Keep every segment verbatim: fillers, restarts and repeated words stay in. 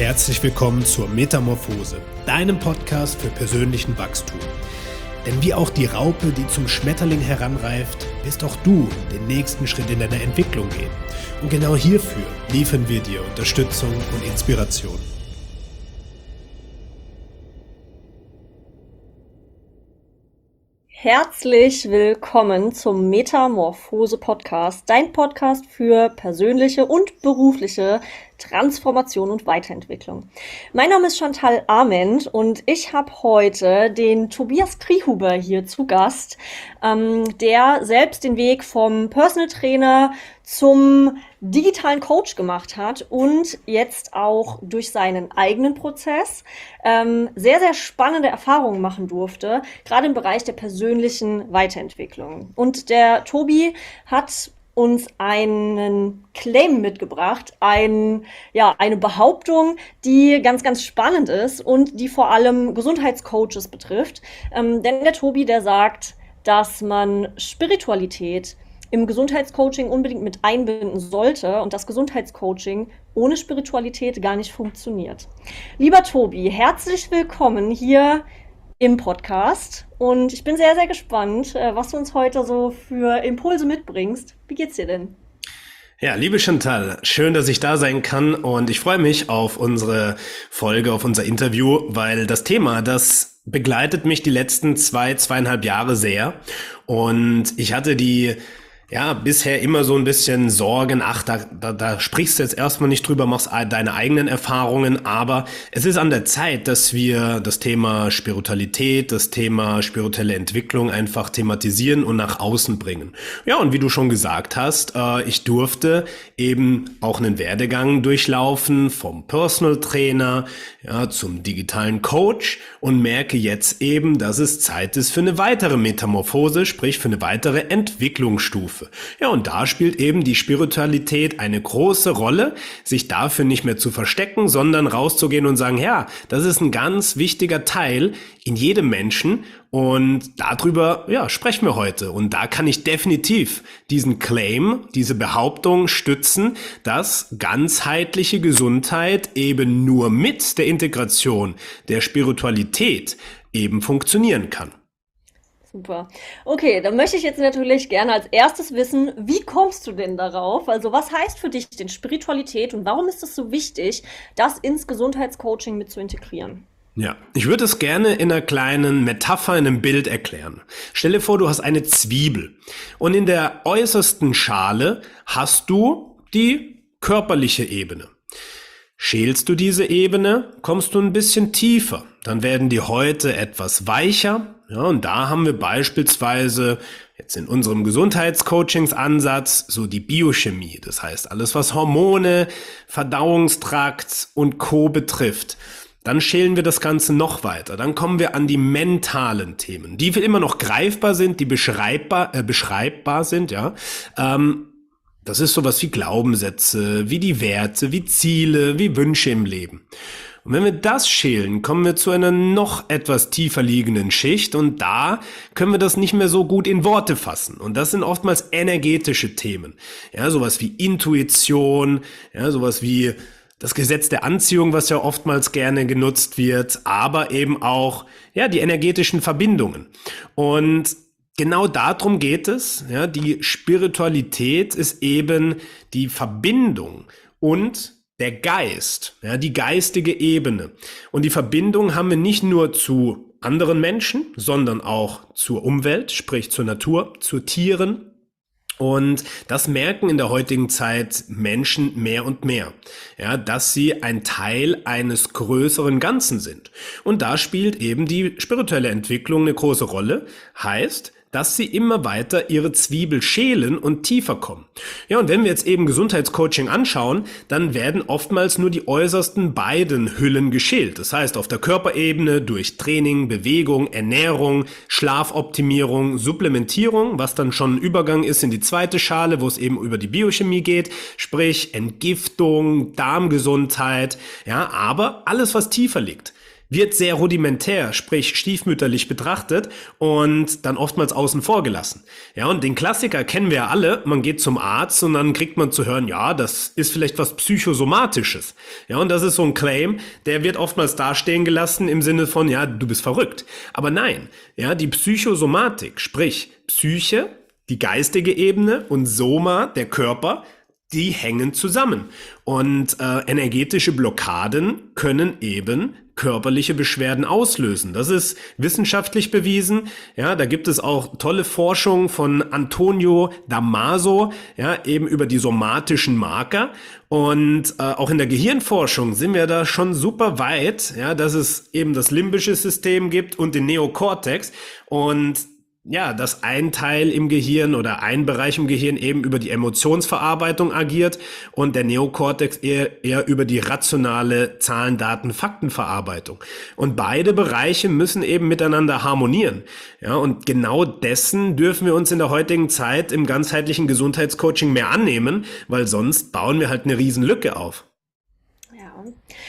herzlich willkommen zur Metamorphose, deinem Podcast für persönlichen Wachstum. Denn wie auch die Raupe, die zum Schmetterling heranreift, wirst auch du den nächsten Schritt in deiner Entwicklung gehen. Und genau hierfür liefern wir dir Unterstützung und Inspiration. Herzlich willkommen zum Metamorphose-Podcast, dein Podcast für persönliche und berufliche Transformation und Weiterentwicklung. Mein Name ist Chantal Arment und ich habe heute den Tobias Kriehuber hier zu Gast, ähm, der selbst den Weg vom Personal Trainer zum digitalen Coach gemacht hat und jetzt auch durch seinen eigenen Prozess ähm, sehr, sehr spannende Erfahrungen machen durfte, gerade im Bereich der persönlichen Weiterentwicklung. Und der Tobi hat uns einen Claim mitgebracht, ein, ja, eine Behauptung, die ganz, ganz spannend ist und die vor allem Gesundheitscoaches betrifft. Ähm, denn der Tobi, der sagt, dass man Spiritualität im Gesundheitscoaching unbedingt mit einbinden sollte und das Gesundheitscoaching ohne Spiritualität gar nicht funktioniert. Lieber Tobi, herzlich willkommen hier im Podcast und ich bin sehr, sehr gespannt, was du uns heute so für Impulse mitbringst. Wie geht's dir denn? Ja, liebe Chantal, schön, dass ich da sein kann und ich freue mich auf unsere Folge, auf unser Interview, weil das Thema, das begleitet mich die letzten zwei, zweieinhalb Jahre sehr und ich hatte die Ja, bisher immer so ein bisschen Sorgen, ach, da, da, da sprichst du jetzt erstmal nicht drüber, machst deine eigenen Erfahrungen, aber es ist an der Zeit, dass wir das Thema Spiritualität, das Thema spirituelle Entwicklung einfach thematisieren und nach außen bringen. Ja, und wie du schon gesagt hast, äh, ich durfte eben auch einen Werdegang durchlaufen vom Personal Trainer, ja, zum digitalen Coach und merke jetzt eben, dass es Zeit ist für eine weitere Metamorphose, sprich für eine weitere Entwicklungsstufe. Ja, und da spielt eben die Spiritualität eine große Rolle, sich dafür nicht mehr zu verstecken, sondern rauszugehen und sagen, ja, das ist ein ganz wichtiger Teil in jedem Menschen und darüber, ja, sprechen wir heute. Und da kann ich definitiv diesen Claim, diese Behauptung stützen, dass ganzheitliche Gesundheit eben nur mit der Integration der Spiritualität eben funktionieren kann. Super. Okay, dann möchte ich jetzt natürlich gerne als erstes wissen, wie kommst du denn darauf? Also was heißt für dich denn Spiritualität und warum ist es so wichtig, das ins Gesundheitscoaching mit zu integrieren? Ja, ich würde es gerne in einer kleinen Metapher, in einem Bild erklären. Stell dir vor, du hast eine Zwiebel und in der äußersten Schale hast du die körperliche Ebene. Schälst du diese Ebene, kommst du ein bisschen tiefer. Dann werden die Häute etwas weicher. Ja, und da haben wir beispielsweise jetzt in unserem Gesundheitscoachingsansatz so die Biochemie. Das heißt, alles was Hormone, Verdauungstrakt und Co. betrifft. Dann schälen wir das Ganze noch weiter. Dann kommen wir an die mentalen Themen, die immer noch greifbar sind, die beschreibbar, äh, beschreibbar sind, ja. Ähm, Das ist sowas wie Glaubenssätze, wie die Werte, wie Ziele, wie Wünsche im Leben. Und wenn wir das schälen, kommen wir zu einer noch etwas tiefer liegenden Schicht und da können wir das nicht mehr so gut in Worte fassen. Und das sind oftmals energetische Themen. Ja, sowas wie Intuition, ja, sowas wie das Gesetz der Anziehung, was ja oftmals gerne genutzt wird, aber eben auch, ja, die energetischen Verbindungen. Und genau darum geht es. Ja, die Spiritualität ist eben die Verbindung und der Geist, ja, die geistige Ebene. Und die Verbindung haben wir nicht nur zu anderen Menschen, sondern auch zur Umwelt, sprich zur Natur, zu Tieren. Und das merken in der heutigen Zeit Menschen mehr und mehr, ja, dass sie ein Teil eines größeren Ganzen sind. Und da spielt eben die spirituelle Entwicklung eine große Rolle, heißt, dass sie immer weiter ihre Zwiebel schälen und tiefer kommen. Ja, und wenn wir jetzt eben Gesundheitscoaching anschauen, dann werden oftmals nur die äußersten beiden Hüllen geschält. Das heißt, auf der Körperebene durch Training, Bewegung, Ernährung, Schlafoptimierung, Supplementierung, was dann schon ein Übergang ist in die zweite Schale, wo es eben über die Biochemie geht, sprich Entgiftung, Darmgesundheit, ja, aber alles, was tiefer liegt. wird sehr rudimentär, sprich stiefmütterlich betrachtet und dann oftmals außen vor gelassen. Ja, und den Klassiker kennen wir ja alle. Man geht zum Arzt und dann kriegt man zu hören, ja, das ist vielleicht was Psychosomatisches. Ja, und das ist so ein Claim, der wird oftmals dastehen gelassen im Sinne von, ja, du bist verrückt. Aber nein, ja, die Psychosomatik, sprich Psyche, die geistige Ebene und Soma, der Körper, die hängen zusammen. Und äh, energetische Blockaden können eben körperliche Beschwerden auslösen. Das ist wissenschaftlich bewiesen. Ja, da gibt es auch tolle Forschung von Antonio Damaso, ja, eben über die somatischen Marker. Und äh, auch in der Gehirnforschung sind wir da schon super weit, ja, dass es eben das limbische System gibt und den Neokortex. Und ja, dass ein Teil im Gehirn oder ein Bereich im Gehirn eben über die Emotionsverarbeitung agiert und der Neokortex eher, eher über die rationale Zahlen, Daten, Faktenverarbeitung. Und beide Bereiche müssen eben miteinander harmonieren. Ja, und genau dessen dürfen wir uns in der heutigen Zeit im ganzheitlichen Gesundheitscoaching mehr annehmen, weil sonst bauen wir halt eine Riesenlücke auf. Ja.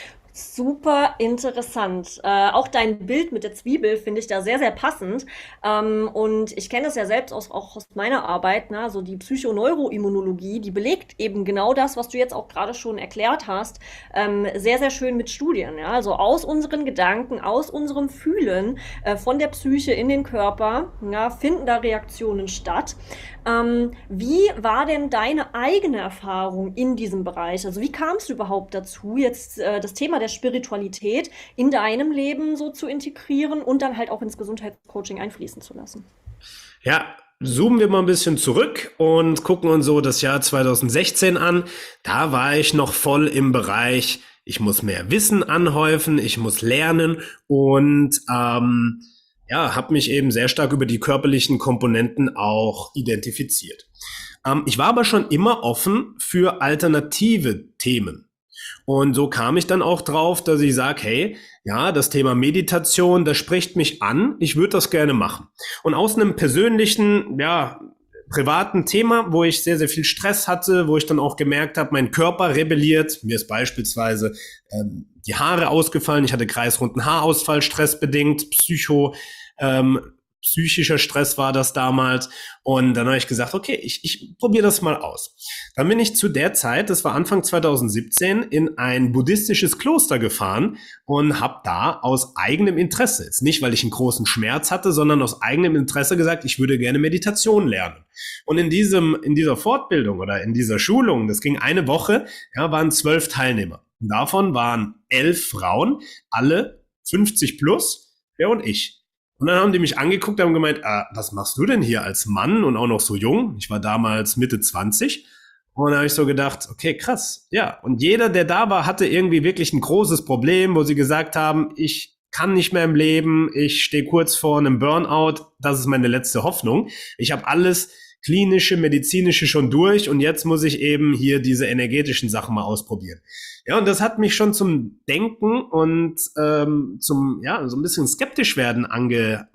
Super interessant. Äh, auch dein Bild mit der Zwiebel finde ich da sehr, sehr passend. Ähm, und ich kenne das ja selbst aus, auch aus meiner Arbeit, ne? So die Psychoneuroimmunologie, die belegt eben genau das, was du jetzt auch gerade schon erklärt hast, ähm, sehr, sehr schön mit Studien. Ja? Also aus unseren Gedanken, aus unserem Fühlen, äh, von der Psyche in den Körper, ja, finden da Reaktionen statt. Ähm, wie war denn deine eigene Erfahrung in diesem Bereich? Also wie kamst du überhaupt dazu, jetzt äh, das Thema der Spiritualität in deinem Leben so zu integrieren und dann halt auch ins Gesundheitscoaching einfließen zu lassen? Ja, zoomen wir mal ein bisschen zurück und gucken uns so das Jahr zwanzig sechzehn an. Da war ich noch voll im Bereich, ich muss mehr Wissen anhäufen, ich muss lernen und ähm, ja, habe mich eben sehr stark über die körperlichen Komponenten auch identifiziert. Ähm, ich war aber schon immer offen für alternative Themen. Und so kam ich dann auch drauf, dass ich sage, hey, ja, das Thema Meditation, das spricht mich an, ich würde das gerne machen. Und aus einem persönlichen, ja, privaten Thema, wo ich sehr, sehr viel Stress hatte, wo ich dann auch gemerkt habe, mein Körper rebelliert, mir ist beispielsweise ähm, die Haare ausgefallen, ich hatte kreisrunden Haarausfall, stressbedingt, Psycho, ähm, psychischer Stress war das damals. Und dann habe ich gesagt, okay, ich, ich probiere das mal aus. Dann bin ich zu der Zeit, das war Anfang zwanzig siebzehn, in ein buddhistisches Kloster gefahren und habe da aus eigenem Interesse, jetzt nicht, weil ich einen großen Schmerz hatte, sondern aus eigenem Interesse gesagt, ich würde gerne Meditation lernen. Und in diesem, in dieser Fortbildung oder in dieser Schulung, das ging eine Woche, ja, waren zwölf Teilnehmer. Und davon waren elf Frauen, alle fünfzig plus, ja, und ich. Und dann haben die mich angeguckt und haben gemeint, ah, was machst du denn hier als Mann und auch noch so jung? Ich war damals Mitte zwanzig. Und dann habe ich so gedacht, okay, krass. Ja, und jeder, der da war, hatte irgendwie wirklich ein großes Problem, wo sie gesagt haben, ich kann nicht mehr im Leben, ich stehe kurz vor einem Burnout, das ist meine letzte Hoffnung. Ich habe alles klinische, medizinische schon durch und jetzt muss ich eben hier diese energetischen Sachen mal ausprobieren. Ja, und das hat mich schon zum Denken und ähm, zum, ja, so ein bisschen skeptisch werden ange,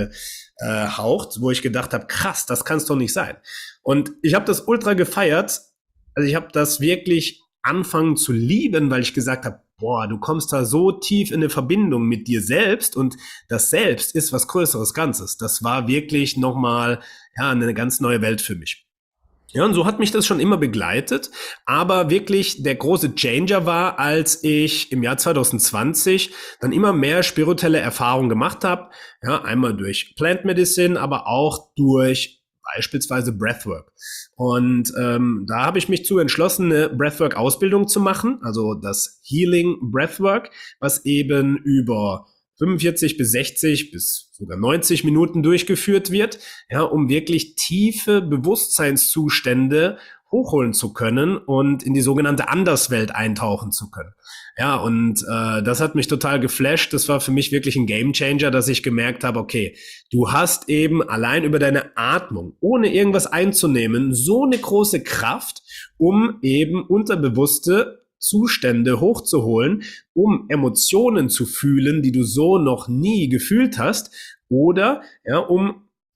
angehaucht, wo ich gedacht habe, krass, das kann es doch nicht sein. Und ich habe das ultra gefeiert. Also ich habe das wirklich anfangen zu lieben, weil ich gesagt habe, boah, du kommst da so tief in eine Verbindung mit dir selbst und das Selbst ist was Größeres Ganzes. Das war wirklich nochmal, ja, eine ganz neue Welt für mich. Ja, und so hat mich das schon immer begleitet, aber wirklich der große Changer war, als ich im Jahr zwanzig zwanzig dann immer mehr spirituelle Erfahrungen gemacht habe, ja, einmal durch Plant Medicine, aber auch durch beispielsweise Breathwork. Und ähm, da habe ich mich zu entschlossen, eine Breathwork-Ausbildung zu machen, also das Healing Breathwork, was eben über fünfundvierzig bis sechzig bis sogar neunzig Minuten durchgeführt wird, ja, um wirklich tiefe Bewusstseinszustände hochholen zu können und in die sogenannte Anderswelt eintauchen zu können. Ja, und äh, das hat mich total geflasht. Das war für mich wirklich ein Gamechanger, dass ich gemerkt habe, okay, du hast eben allein über deine Atmung, ohne irgendwas einzunehmen, so eine große Kraft, um eben unterbewusste Zustände hochzuholen, um Emotionen zu fühlen, die du so noch nie gefühlt hast, oder ja, um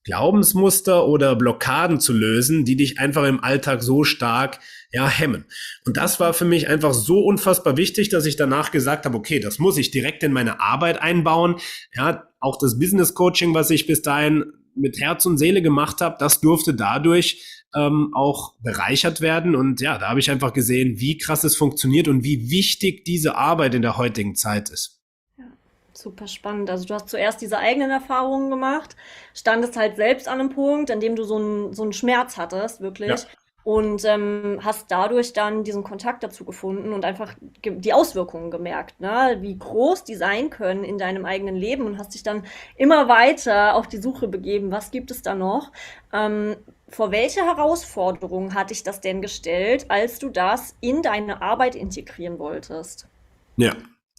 Glaubensmuster oder Blockaden zu lösen, die dich einfach im Alltag so stark ja, hemmen. Und das war für mich einfach so unfassbar wichtig, dass ich danach gesagt habe, okay, das muss ich direkt in meine Arbeit einbauen. Ja, auch das Business Coaching, was ich bis dahin mit Herz und Seele gemacht habe, das durfte dadurch ähm, auch bereichert werden. Und ja, da habe ich einfach gesehen, wie krass es funktioniert und wie wichtig diese Arbeit in der heutigen Zeit ist. Super spannend. Also du hast zuerst diese eigenen Erfahrungen gemacht, standest halt selbst an einem Punkt, an dem du so einen so einen Schmerz hattest, wirklich. Ja. Und ähm, hast dadurch dann diesen Kontakt dazu gefunden und einfach ge die Auswirkungen gemerkt, ne? Wie groß die sein können in deinem eigenen Leben und hast dich dann immer weiter auf die Suche begeben. Was gibt es da noch? Ähm, vor welche Herausforderungen hat dich das denn gestellt, als du das in deine Arbeit integrieren wolltest? Ja.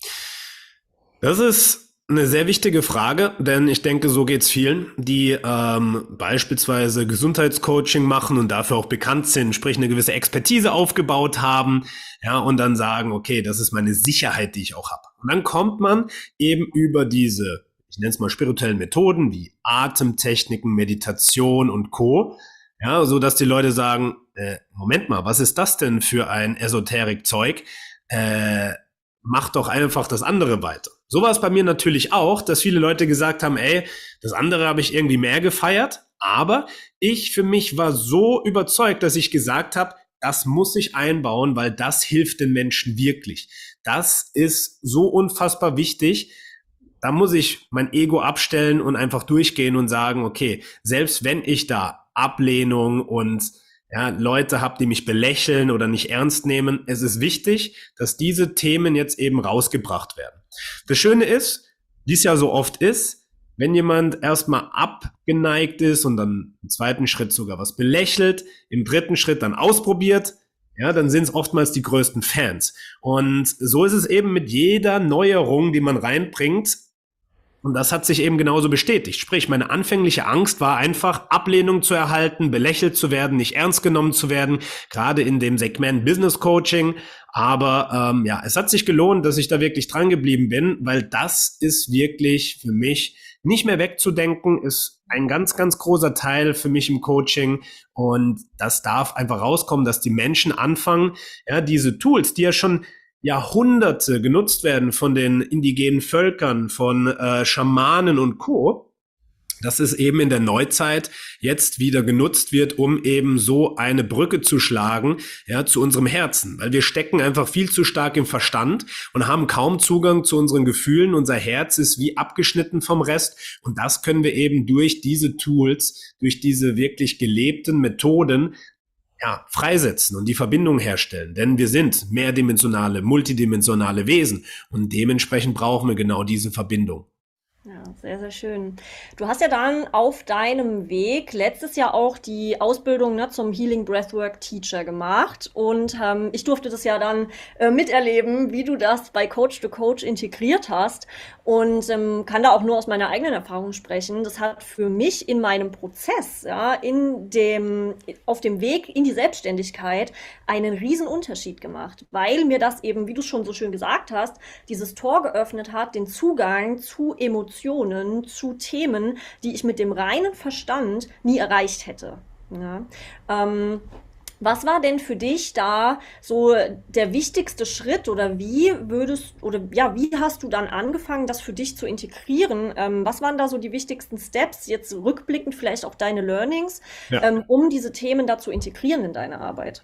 Das ist eine sehr wichtige Frage, denn ich denke, so geht's vielen, die ähm, beispielsweise Gesundheitscoaching machen und dafür auch bekannt sind, sprich eine gewisse Expertise aufgebaut haben, ja, und dann sagen, okay, das ist meine Sicherheit, die ich auch habe. Und dann kommt man eben über diese, ich nenne es mal spirituellen Methoden wie Atemtechniken, Meditation und Co., ja, so dass die Leute sagen, äh, Moment mal, was ist das denn für ein Esoterik-Zeug? Äh, mach doch einfach das andere weiter. So war es bei mir natürlich auch, dass viele Leute gesagt haben, ey, das andere habe ich irgendwie mehr gefeiert, aber ich für mich war so überzeugt, dass ich gesagt habe, das muss ich einbauen, weil das hilft den Menschen wirklich. Das ist so unfassbar wichtig. Da muss ich mein Ego abstellen und einfach durchgehen und sagen, okay, selbst wenn ich da Ablehnung und ja, Leute habe, die mich belächeln oder nicht ernst nehmen. Es ist wichtig, dass diese Themen jetzt eben rausgebracht werden. Das Schöne ist, wie es ja so oft ist, wenn jemand erstmal abgeneigt ist und dann im zweiten Schritt sogar was belächelt, im dritten Schritt dann ausprobiert, ja, dann sind es oftmals die größten Fans. Und so ist es eben mit jeder Neuerung, die man reinbringt. Und das hat sich eben genauso bestätigt. Sprich, meine anfängliche Angst war einfach, Ablehnung zu erhalten, belächelt zu werden, nicht ernst genommen zu werden, gerade in dem Segment Business Coaching. Aber ähm, ja, es hat sich gelohnt, dass ich da wirklich dran geblieben bin, weil das ist wirklich für mich nicht mehr wegzudenken, ist ein ganz, ganz großer Teil für mich im Coaching. Und das darf einfach rauskommen, dass die Menschen anfangen, ja, diese Tools, die ja schon Jahrhunderte genutzt werden von den indigenen Völkern, von äh, Schamanen und Co., dass es eben in der Neuzeit jetzt wieder genutzt wird, um eben so eine Brücke zu schlagen, ja, zu unserem Herzen. Weil wir stecken einfach viel zu stark im Verstand und haben kaum Zugang zu unseren Gefühlen. Unser Herz ist wie abgeschnitten vom Rest. Und das können wir eben durch diese Tools, durch diese wirklich gelebten Methoden ja, freisetzen und die Verbindung herstellen. Denn wir sind mehrdimensionale, multidimensionale Wesen und dementsprechend brauchen wir genau diese Verbindung. Ja, sehr, sehr schön. Du hast ja dann auf deinem Weg letztes Jahr auch die Ausbildung, ne, zum Healing Breathwork Teacher gemacht und ähm, ich durfte das ja dann äh, miterleben, wie du das bei Coach to Coach integriert hast und ähm, kann da auch nur aus meiner eigenen Erfahrung sprechen. Das hat für mich in meinem Prozess, ja, in dem, auf dem Weg in die Selbstständigkeit einen riesen Unterschied gemacht, weil mir das eben, wie du schon so schön gesagt hast, dieses Tor geöffnet hat, den Zugang zu Emotionen, zu Themen, die ich mit dem reinen Verstand nie erreicht hätte. Ja. Ähm, was war denn für dich da so der wichtigste Schritt oder wie würdest oder ja, wie hast du dann angefangen, das für dich zu integrieren? Ähm, was waren da so die wichtigsten Steps, jetzt rückblickend vielleicht auch deine Learnings, Ja. ähm, um diese Themen da zu integrieren in deine Arbeit?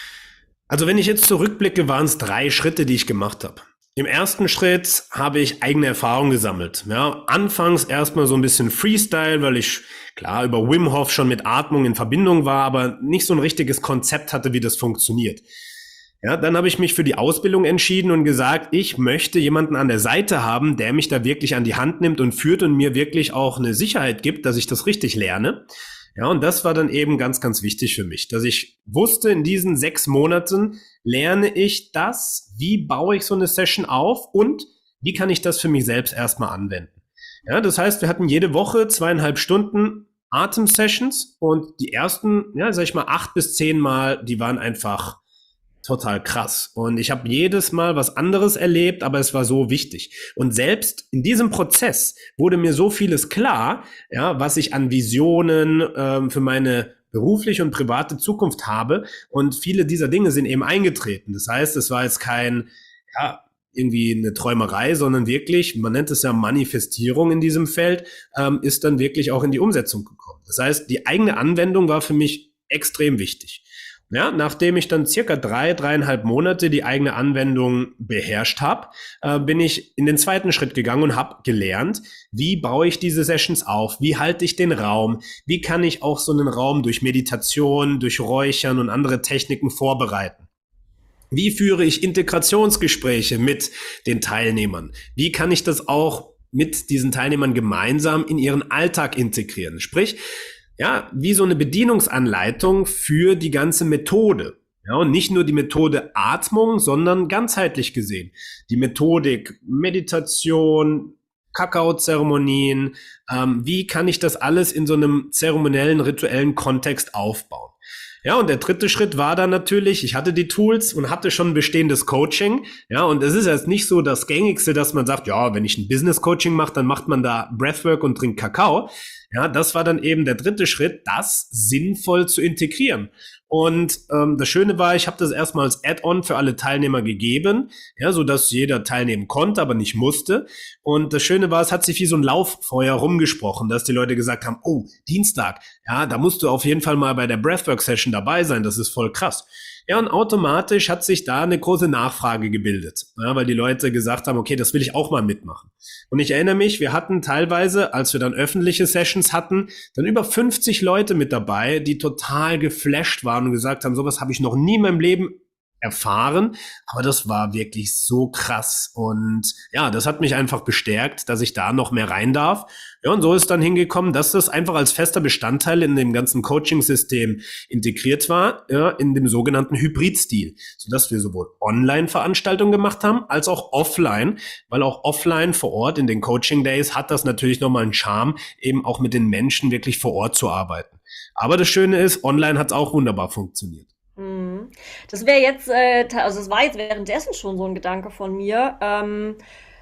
Also wenn ich jetzt zurückblicke, waren es drei Schritte, die ich gemacht habe. Im ersten Schritt habe ich eigene Erfahrungen gesammelt. Ja, anfangs erstmal so ein bisschen Freestyle, weil ich klar über Wim Hof schon mit Atmung in Verbindung war, aber nicht so ein richtiges Konzept hatte, wie das funktioniert. Ja, dann habe ich mich für die Ausbildung entschieden und gesagt, ich möchte jemanden an der Seite haben, der mich da wirklich an die Hand nimmt und führt und mir wirklich auch eine Sicherheit gibt, dass ich das richtig lerne. Ja, und das war dann eben ganz, ganz wichtig für mich, dass ich wusste, in diesen sechs Monaten lerne ich das, wie baue ich so eine Session auf und wie kann ich das für mich selbst erstmal anwenden. Ja, das heißt, wir hatten jede Woche zweieinhalb Stunden Atem-Sessions und die ersten, ja, sag ich mal, acht bis zehn Mal, die waren einfach total krass. Und ich habe jedes Mal was anderes erlebt, aber es war so wichtig. Und selbst in diesem Prozess wurde mir so vieles klar, ja, was ich an Visionen ähm, für meine berufliche und private Zukunft habe. Und viele dieser Dinge sind eben eingetreten. Das heißt, es war jetzt kein, ja, irgendwie eine Träumerei, sondern wirklich, man nennt es ja Manifestierung in diesem Feld, ähm, ist dann wirklich auch in die Umsetzung gekommen. Das heißt, die eigene Anwendung war für mich extrem wichtig. Ja, nachdem ich dann circa drei, dreieinhalb Monate die eigene Anwendung beherrscht habe, äh, bin ich in den zweiten Schritt gegangen und habe gelernt, wie baue ich diese Sessions auf, wie halte ich den Raum, wie kann ich auch so einen Raum durch Meditation, durch Räuchern und andere Techniken vorbereiten. Wie führe ich Integrationsgespräche mit den Teilnehmern? Wie kann ich das auch mit diesen Teilnehmern gemeinsam in ihren Alltag integrieren? Sprich, ja, wie so eine Bedienungsanleitung für die ganze Methode. Ja, und nicht nur die Methode Atmung, sondern ganzheitlich gesehen. Die Methodik Meditation, Kakaozeremonien, ähm, wie kann ich das alles in so einem zeremoniellen, rituellen Kontext aufbauen? Ja, und der dritte Schritt war dann natürlich, ich hatte die Tools und hatte schon ein bestehendes Coaching. Ja, und es ist jetzt nicht so das Gängigste, dass man sagt, ja, wenn ich ein Business-Coaching mache, dann macht man da Breathwork und trinkt Kakao. Ja, das war dann eben der dritte Schritt, das sinnvoll zu integrieren. Und ähm, das Schöne war, ich habe das erstmal als Add-on für alle Teilnehmer gegeben, ja, so dass jeder teilnehmen konnte, aber nicht musste. Und das Schöne war, es hat sich wie so ein Lauffeuer rumgesprochen, dass die Leute gesagt haben, oh, Dienstag, ja, da musst du auf jeden Fall mal bei der Breathwork-Session dabei sein, das ist voll krass. Ja, und automatisch hat sich da eine große Nachfrage gebildet, ja, weil die Leute gesagt haben, okay, das will ich auch mal mitmachen. Und ich erinnere mich, wir hatten teilweise, als wir dann öffentliche Sessions hatten, dann über fünfzig Leute mit dabei, die total geflasht waren und gesagt haben, sowas habe ich noch nie in meinem Leben erfahren, aber das war wirklich so krass und ja, das hat mich einfach bestärkt, dass ich da noch mehr rein darf. Ja, und so ist dann hingekommen, dass das einfach als fester Bestandteil in dem ganzen Coaching-System integriert war, ja, in dem sogenannten Hybridstil, sodass wir sowohl Online-Veranstaltungen gemacht haben, als auch offline, weil auch offline vor Ort in den Coaching-Days hat das natürlich nochmal einen Charme, eben auch mit den Menschen wirklich vor Ort zu arbeiten. Aber das Schöne ist, online hat es auch wunderbar funktioniert. Mhm. Das wäre jetzt, äh, ta- also es war jetzt währenddessen schon so ein Gedanke von mir. Ähm,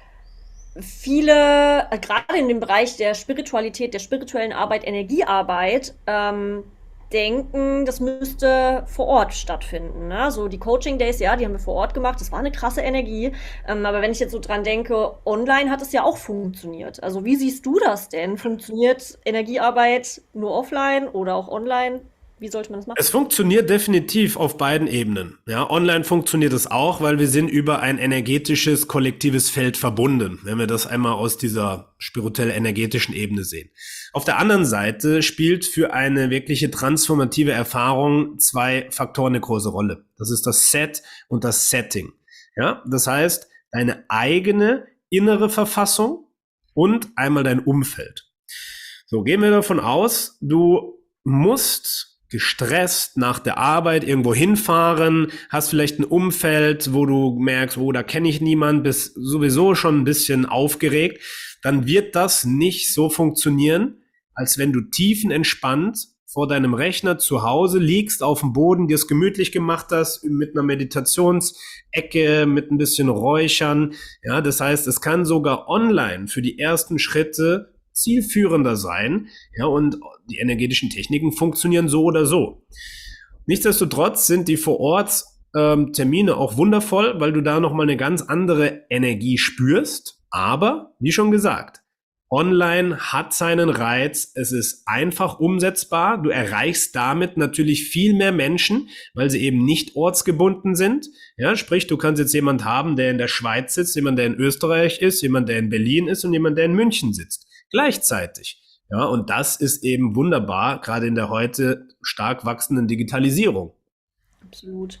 viele, äh, gerade in dem Bereich der Spiritualität, der spirituellen Arbeit, Energiearbeit, ähm, denken, das müsste vor Ort stattfinden. Ne? So die Coaching Days, ja, die haben wir vor Ort gemacht. Das war eine krasse Energie. Ähm, aber wenn ich jetzt so dran denke, online hat es ja auch funktioniert. Also wie siehst du das denn? Funktioniert Energiearbeit nur offline oder auch online? Wie sollte man das machen? Es funktioniert definitiv auf beiden Ebenen. Ja, online funktioniert es auch, weil wir sind über ein energetisches, kollektives Feld verbunden, wenn wir das einmal aus dieser spirituell-energetischen Ebene sehen. Auf der anderen Seite spielt für eine wirkliche transformative Erfahrung zwei Faktoren eine große Rolle. Das ist das Set und das Setting. Ja, das heißt, deine eigene innere Verfassung und einmal dein Umfeld. So, gehen wir davon aus, du musst gestresst nach der Arbeit irgendwo hinfahren, hast vielleicht ein Umfeld, wo du merkst, oh, da kenne ich niemanden, bist sowieso schon ein bisschen aufgeregt, dann wird das nicht so funktionieren, als wenn du tiefenentspannt vor deinem Rechner zu Hause liegst, auf dem Boden, dir es gemütlich gemacht hast, mit einer Meditationsecke, mit ein bisschen Räuchern. Ja, das heißt, es kann sogar online für die ersten Schritte zielführender sein, ja, und die energetischen Techniken funktionieren so oder so. Nichtsdestotrotz sind die vor Ort ähm, Termine auch wundervoll, weil du da nochmal eine ganz andere Energie spürst. Aber, wie schon gesagt, online hat seinen Reiz. Es ist einfach umsetzbar. Du erreichst damit natürlich viel mehr Menschen, weil sie eben nicht ortsgebunden sind. Ja, sprich, du kannst jetzt jemand haben, der in der Schweiz sitzt, jemand, der in Österreich ist, jemand, der in Berlin ist und jemand, der in München sitzt. Gleichzeitig. Ja, und das ist eben wunderbar, gerade in der heute stark wachsenden Digitalisierung. Absolut.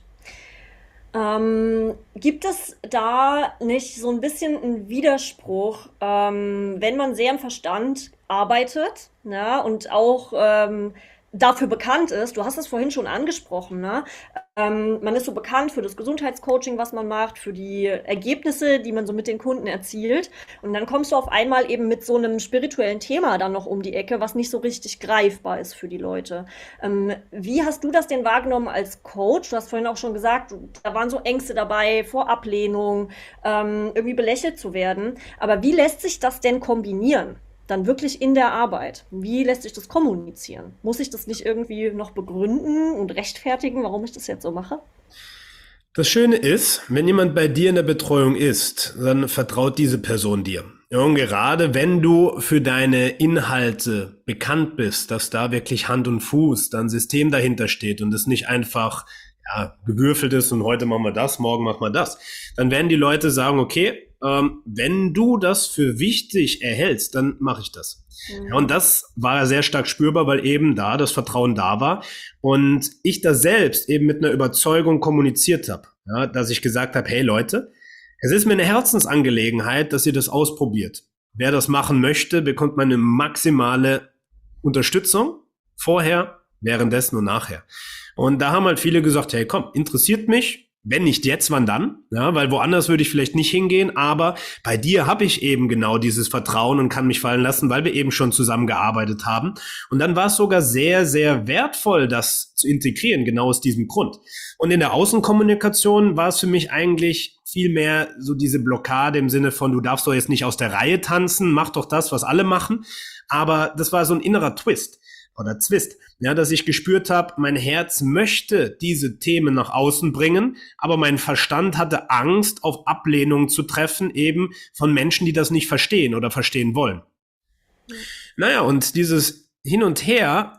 Ähm, gibt es da nicht so ein bisschen einen Widerspruch, ähm, wenn man sehr im Verstand arbeitet, ne, und auch ähm, dafür bekannt ist, du hast es vorhin schon angesprochen, ne? Ähm, man ist so bekannt für das Gesundheitscoaching, was man macht, für die Ergebnisse, die man so mit den Kunden erzielt. Und dann kommst du auf einmal eben mit so einem spirituellen Thema dann noch um die Ecke, was nicht so richtig greifbar ist für die Leute. Ähm, wie hast du das denn wahrgenommen als Coach? Du hast vorhin auch schon gesagt, da waren so Ängste dabei vor Ablehnung, ähm, irgendwie belächelt zu werden. Aber wie lässt sich das denn kombinieren? Dann wirklich in der Arbeit. Wie lässt sich das kommunizieren? Muss ich das nicht irgendwie noch begründen und rechtfertigen, warum ich das jetzt so mache? Das Schöne ist, wenn jemand bei dir in der Betreuung ist, dann vertraut diese Person dir. Ja, und gerade wenn du für deine Inhalte bekannt bist, dass da wirklich Hand und Fuß, da ein System dahinter steht und es nicht einfach ja, gewürfelt ist und heute machen wir das, morgen machen wir das, dann werden die Leute sagen, okay, ähm, wenn du das für wichtig erhältst, dann mache ich das. Mhm. Ja, und das war sehr stark spürbar, weil eben da das Vertrauen da war und ich da selbst eben mit einer Überzeugung kommuniziert habe, ja, dass ich gesagt habe, hey Leute, es ist mir eine Herzensangelegenheit, dass ihr das ausprobiert. Wer das machen möchte, bekommt meine maximale Unterstützung vorher, währenddessen und nachher. Und da haben halt viele gesagt, hey komm, interessiert mich, wenn nicht jetzt, wann dann? Ja, weil woanders würde ich vielleicht nicht hingehen, aber bei dir habe ich eben genau dieses Vertrauen und kann mich fallen lassen, weil wir eben schon zusammengearbeitet haben. Und dann war es sogar sehr, sehr wertvoll, das zu integrieren, genau aus diesem Grund. Und in der Außenkommunikation war es für mich eigentlich viel mehr so diese Blockade im Sinne von, du darfst doch jetzt nicht aus der Reihe tanzen, mach doch das, was alle machen. Aber das war so ein innerer Twist oder Zwist, ja, dass ich gespürt habe, mein Herz möchte diese Themen nach außen bringen, aber mein Verstand hatte Angst, auf Ablehnung zu treffen, eben von Menschen, die das nicht verstehen oder verstehen wollen. Mhm. Naja, und dieses Hin und Her,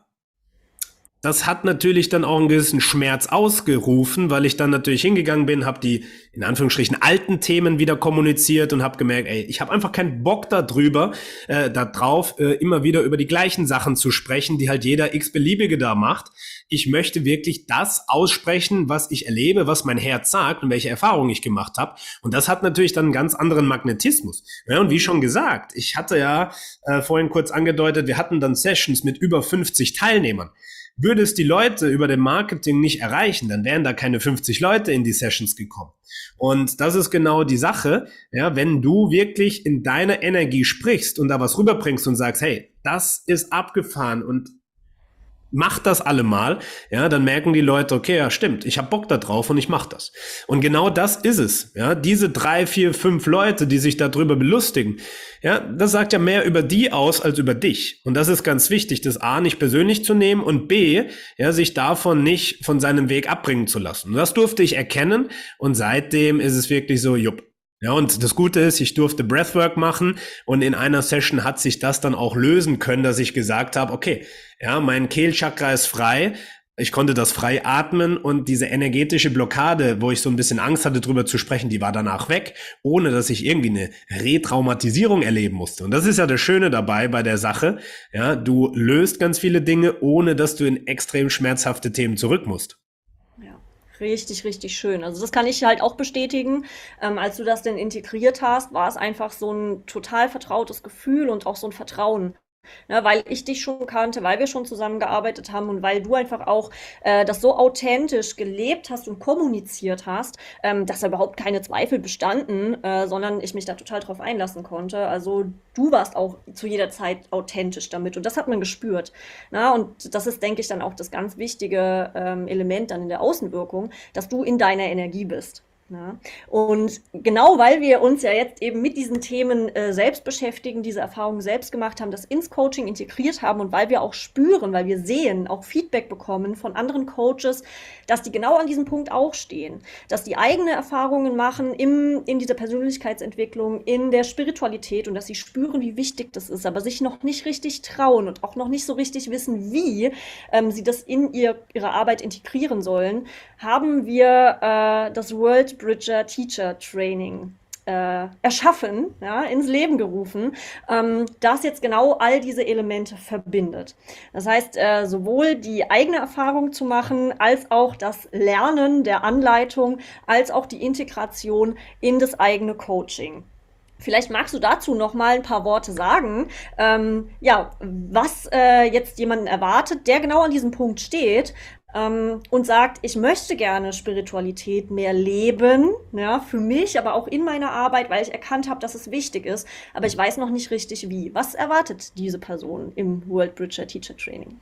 das hat natürlich dann auch einen gewissen Schmerz ausgerufen, weil ich dann natürlich hingegangen bin, habe die in Anführungsstrichen alten Themen wieder kommuniziert und habe gemerkt, ey, ich habe einfach keinen Bock darüber, äh, da drauf, äh, immer wieder über die gleichen Sachen zu sprechen, die halt jeder x-beliebige da macht. Ich möchte wirklich das aussprechen, was ich erlebe, was mein Herz sagt und welche Erfahrungen ich gemacht habe. Und das hat natürlich dann einen ganz anderen Magnetismus. Ja, und wie schon gesagt, ich hatte ja äh, vorhin kurz angedeutet, wir hatten dann Sessions mit über fünfzig Teilnehmern. Würde es die Leute über dem Marketing nicht erreichen, dann wären da keine fünfzig Leute in die Sessions gekommen. Und das ist genau die Sache, ja, wenn du wirklich in deiner Energie sprichst und da was rüberbringst und sagst, hey, das ist abgefahren und mach das alle mal, ja, dann merken die Leute, okay, ja, stimmt, ich habe Bock da drauf und ich mach das. Und genau das ist es, ja, diese drei, vier, fünf Leute, die sich darüber belustigen, ja, das sagt ja mehr über die aus als über dich. Und das ist ganz wichtig, das A, nicht persönlich zu nehmen und B, ja, sich davon nicht von seinem Weg abbringen zu lassen. Und das durfte ich erkennen und seitdem ist es wirklich so, jupp. Ja, und das Gute ist, ich durfte Breathwork machen und in einer Session hat sich das dann auch lösen können, dass ich gesagt habe, okay, ja, mein Kehlchakra ist frei, ich konnte das frei atmen und diese energetische Blockade, wo ich so ein bisschen Angst hatte, drüber zu sprechen, die war danach weg, ohne dass ich irgendwie eine Retraumatisierung erleben musste. Und das ist ja das Schöne dabei bei der Sache, ja, du löst ganz viele Dinge, ohne dass du in extrem schmerzhafte Themen zurück musst. Richtig, richtig schön. Also das kann ich halt auch bestätigen. Ähm, als du das denn integriert hast, war es einfach so ein total vertrautes Gefühl und auch so ein Vertrauen. Ne, weil ich dich schon kannte, weil wir schon zusammengearbeitet haben und weil du einfach auch äh, das so authentisch gelebt hast und kommuniziert hast, ähm, dass da überhaupt keine Zweifel bestanden, äh, sondern ich mich da total drauf einlassen konnte. Also du warst auch zu jeder Zeit authentisch damit und das hat man gespürt. Na, und das ist, denke ich, dann auch das ganz wichtige ähm, Element dann in der Außenwirkung, dass du in deiner Energie bist. Ja. Und genau weil wir uns ja jetzt eben mit diesen Themen äh, selbst beschäftigen, diese Erfahrungen selbst gemacht haben, das ins Coaching integriert haben und weil wir auch spüren, weil wir sehen, auch Feedback bekommen von anderen Coaches, dass die genau an diesem Punkt auch stehen, dass die eigene Erfahrungen machen im, in dieser Persönlichkeitsentwicklung, in der Spiritualität und dass sie spüren, wie wichtig das ist, aber sich noch nicht richtig trauen und auch noch nicht so richtig wissen, wie ähm, sie das in ihr, ihre Arbeit integrieren sollen, haben wir äh, das World Bridger Teacher Training äh, erschaffen, ja, ins Leben gerufen, ähm, das jetzt genau all diese Elemente verbindet. Das heißt, äh, sowohl die eigene Erfahrung zu machen, als auch das Lernen der Anleitung, als auch die Integration in das eigene Coaching. Vielleicht magst du dazu noch mal ein paar Worte sagen, ähm, ja, was äh, jetzt jemanden erwartet, der genau an diesem Punkt steht ähm, und sagt, ich möchte gerne Spiritualität mehr leben, ja, für mich, aber auch in meiner Arbeit, weil ich erkannt habe, dass es wichtig ist, aber ich weiß noch nicht richtig wie. Was erwartet diese Person im World Bridger Teacher Training?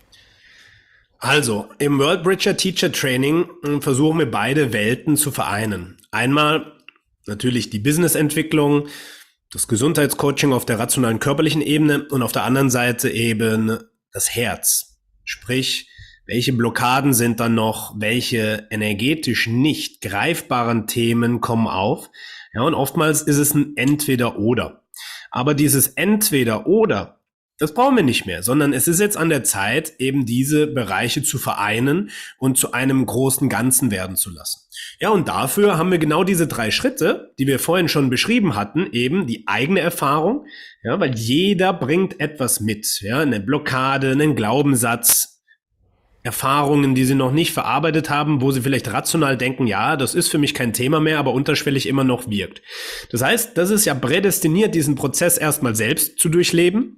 Also, im World Bridger Teacher Training äh, versuchen wir beide Welten zu vereinen. Einmal natürlich die Businessentwicklung, das Gesundheitscoaching auf der rationalen körperlichen Ebene und auf der anderen Seite eben das Herz. Sprich, welche Blockaden sind dann noch, welche energetisch nicht greifbaren Themen kommen auf. Ja, und oftmals ist es ein Entweder-Oder. Aber dieses Entweder-Oder, das brauchen wir nicht mehr, sondern es ist jetzt an der Zeit, eben diese Bereiche zu vereinen und zu einem großen Ganzen werden zu lassen. Ja, und dafür haben wir genau diese drei Schritte, die wir vorhin schon beschrieben hatten, eben die eigene Erfahrung, ja, weil jeder bringt etwas mit, ja, eine Blockade, einen Glaubenssatz, Erfahrungen, die sie noch nicht verarbeitet haben, wo sie vielleicht rational denken, ja, das ist für mich kein Thema mehr, aber unterschwellig immer noch wirkt. Das heißt, das ist ja prädestiniert, diesen Prozess erstmal selbst zu durchleben.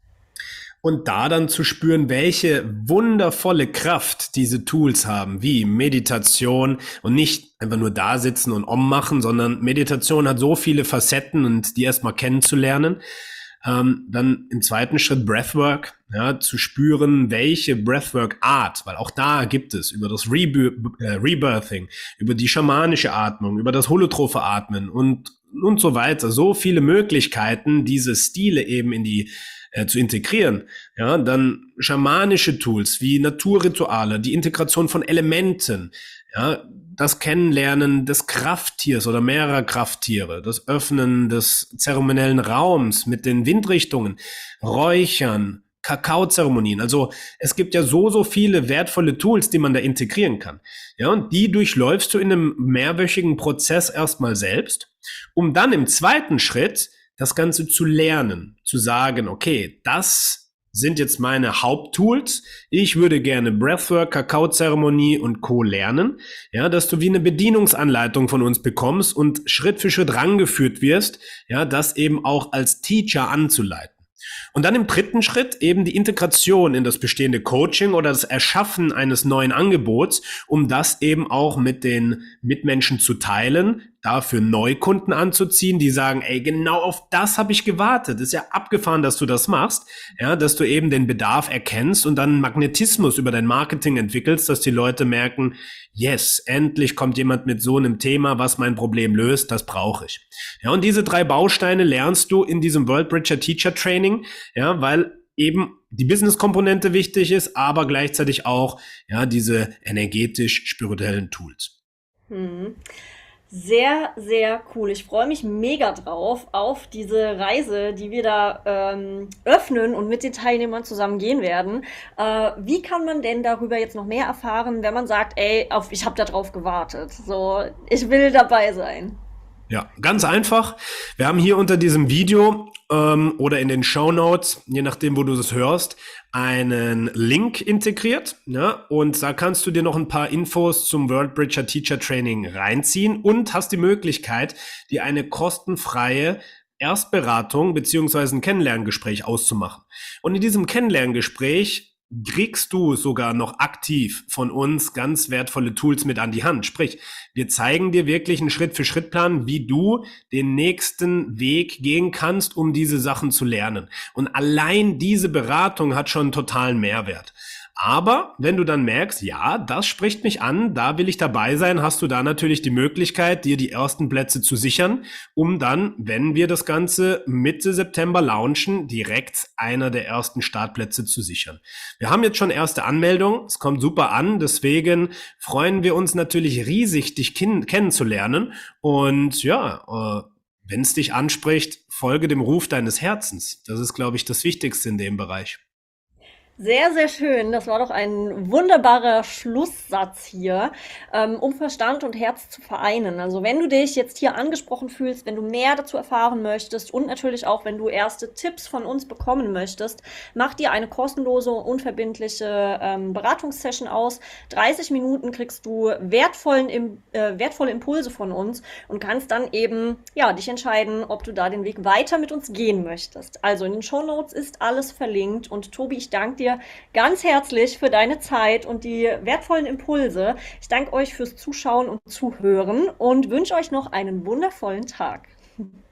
Und da dann zu spüren, welche wundervolle Kraft diese Tools haben, wie Meditation und nicht einfach nur da sitzen und Om machen, sondern Meditation hat so viele Facetten und die erstmal kennenzulernen. Ähm, dann im zweiten Schritt Breathwork, ja, zu spüren, welche Breathwork-Art, weil auch da gibt es über das Rebe- äh, Rebirthing, über die schamanische Atmung, über das holotrophe Atmen und, und so weiter, so viele Möglichkeiten, diese Stile eben in die Äh, zu integrieren, ja, dann schamanische Tools wie Naturrituale, die Integration von Elementen, ja, das Kennenlernen des Krafttiers oder mehrerer Krafttiere, das Öffnen des zeremoniellen Raums mit den Windrichtungen, Räuchern, Kakaozeremonien. Also es gibt ja so, so viele wertvolle Tools, die man da integrieren kann. Ja, und die durchläufst du in einem mehrwöchigen Prozess erstmal selbst, um dann im zweiten Schritt das Ganze zu lernen, zu sagen, okay, das sind jetzt meine Haupttools. Ich würde gerne Breathwork, Kakaozeremonie und Co. lernen, ja, dass du wie eine Bedienungsanleitung von uns bekommst und Schritt für Schritt rangeführt wirst, ja, das eben auch als Teacher anzuleiten. Und dann im dritten Schritt eben die Integration in das bestehende Coaching oder das Erschaffen eines neuen Angebots, um das eben auch mit den Mitmenschen zu teilen, dafür Neukunden anzuziehen, die sagen, ey, genau auf das habe ich gewartet. Ist ja abgefahren, dass du das machst, ja, dass du eben den Bedarf erkennst und dann Magnetismus über dein Marketing entwickelst, dass die Leute merken, yes, endlich kommt jemand mit so einem Thema, was mein Problem löst, das brauche ich. Ja, und diese drei Bausteine lernst du in diesem World Bridger Teacher Training, ja, weil eben die Business-Komponente wichtig ist, aber gleichzeitig auch, ja, diese energetisch-spirituellen Tools. Hm. Sehr, sehr cool. Ich freue mich mega drauf auf diese Reise, die wir da ähm, öffnen und mit den Teilnehmern zusammen gehen werden. Äh, wie kann man denn darüber jetzt noch mehr erfahren, wenn man sagt, ey, auf, ich habe da drauf gewartet. So, ich will dabei sein. Ja, ganz einfach. Wir haben hier unter diesem Video ähm, oder in den Shownotes, je nachdem, wo du das hörst, einen Link integriert. Ja, und da kannst du dir noch ein paar Infos zum World Bridger Teacher Training reinziehen und hast die Möglichkeit, dir eine kostenfreie Erstberatung beziehungsweise ein Kennenlerngespräch auszumachen. Und in diesem Kennenlerngespräch kriegst du sogar noch aktiv von uns ganz wertvolle Tools mit an die Hand. Sprich, wir zeigen dir wirklich einen Schritt-für-Schritt-Plan, wie du den nächsten Weg gehen kannst, um diese Sachen zu lernen. Und allein diese Beratung hat schon einen totalen Mehrwert. Aber wenn du dann merkst, ja, das spricht mich an, da will ich dabei sein, hast du da natürlich die Möglichkeit, dir die ersten Plätze zu sichern, um dann, wenn wir das Ganze Mitte September launchen, direkt einer der ersten Startplätze zu sichern. Wir haben jetzt schon erste Anmeldungen, es kommt super an, deswegen freuen wir uns natürlich riesig, dich kin- kennenzulernen und ja, äh, wenn es dich anspricht, folge dem Ruf deines Herzens. Das ist, glaube ich, das Wichtigste in dem Bereich. Sehr, sehr schön. Das war doch ein wunderbarer Schlusssatz hier, ähm, um Verstand und Herz zu vereinen. Also wenn du dich jetzt hier angesprochen fühlst, wenn du mehr dazu erfahren möchtest und natürlich auch, wenn du erste Tipps von uns bekommen möchtest, mach dir eine kostenlose, unverbindliche ähm, Beratungssession aus. dreißig Minuten kriegst du wertvollen, Im- äh, wertvolle Impulse von uns und kannst dann eben ja, dich entscheiden, ob du da den Weg weiter mit uns gehen möchtest. Also in den Shownotes ist alles verlinkt und Tobi, ich danke dir ganz herzlich für deine Zeit und die wertvollen Impulse. Ich danke euch fürs Zuschauen und Zuhören und wünsche euch noch einen wundervollen Tag.